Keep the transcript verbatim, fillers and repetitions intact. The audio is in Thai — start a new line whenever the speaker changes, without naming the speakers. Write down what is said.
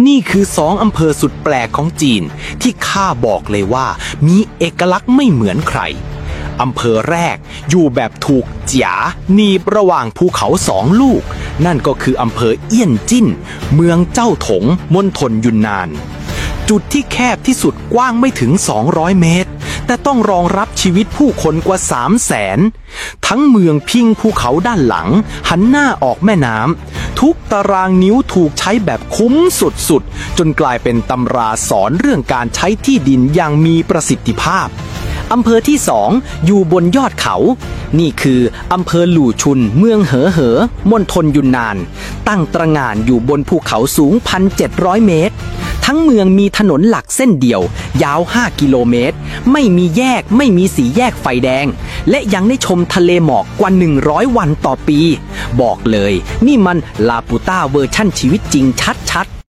นี่คือสองอำเภอสุดแปลกของจีนที่ข้าบอกเลยว่ามีเอกลักษณ์ไม่เหมือนใครอำเภอแรกอยู่แบบถูกจ๋าหนีบระหว่างภูเขาสองลูกนั่นก็คืออำเภอเอี้ยนจิ้นเมืองเจ้าถงมณฑลยุนนานจุดที่แคบที่สุดกว้างไม่ถึงสองร้อยเมตรแต่ต้องรองรับชีวิตผู้คนกว่าสามแสนทั้งเมืองพิงภูเขาด้านหลังหันหน้าออกแม่น้ำทุกตารางนิ้วถูกใช้แบบคุ้มสุดๆจนกลายเป็นตำราสอนเรื่องการใช้ที่ดินอย่างมีประสิทธิภาพอำเภอที่สองอยู่บนยอดเขานี่คืออำเภอหลู่ชุนเมืองเหอเหอมณฑลยุนนานตั้งตระหง่านอยู่บนภูเขาสูง หนึ่งพันเจ็ดร้อย เมตรทั้งเมืองมีถนนหลักเส้นเดียวยาวห้ากิโลเมตรไม่มีแยกไม่มีสีแยกไฟแดงและยังได้ชมทะเลหมอกกว่าหนึ่งร้อยวันต่อปีบอกเลยนี่มันลาปูต้าเวอร์ชั่นชีวิตจริงชัดๆ